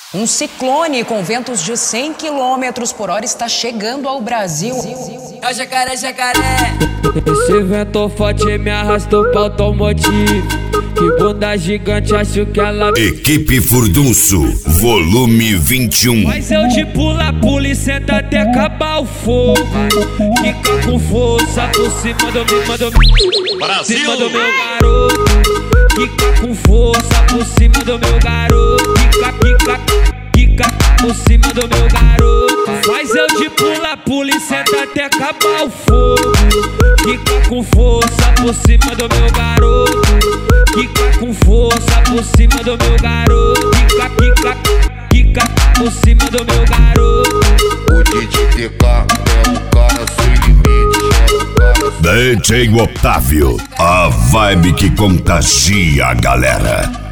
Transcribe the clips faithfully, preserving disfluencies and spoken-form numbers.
Um ciclone com ventos de cem quilômetros por hora está chegando ao Brasil. É o jacaré, jacaré. Esse vento forte me arrastou pra automotivo. Que bunda gigante, acho que ela... Equipe Furdunço, volume vinte e um. Mas eu de pula, pula e senta até acabar o fogo. Fica com força por cima do meu, manda Brasil. cima do meu garoto. Fica com força por cima do meu garoto. Fica, fica, fica por cima do meu garoto. Mas eu de pula, pula e senta até acabar o fogo. Fica com força por cima do meu garoto. Fica com força por cima do meu garoto. Fica, fica, fica por cima do meu garoto. O D J T K é um cara sem limite, é um cara sem... D J Otávio, a vibe que contagia a galera.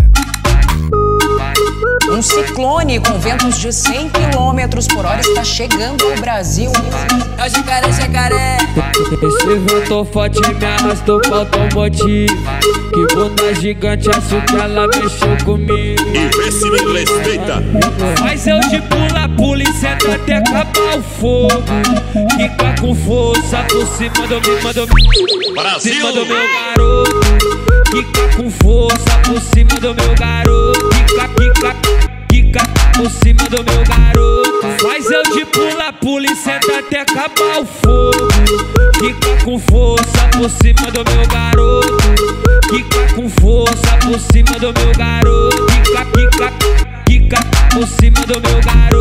Um ciclone com ventos de cem quilômetros por hora está chegando ao Brasil. É o jacaré, jacaré. Esse vento forte me arrastou pra automotivo. Que bunda gigante, acho que ela mexeu comigo. Investimento respeita. Mas eu de pula, pula e senta até acabar o fogo. Fica com força por cima do meu, do Brasil. cima do meu garoto. Fica com força por cima do meu garoto. Fica, fica, fica por cima do meu garoto. Mas eu de pula, pula e senta até acabar o fogo. Fica com força por cima do meu garoto. Fica com força por cima do meu garoto. Fica, fica, fica por cima do meu garoto.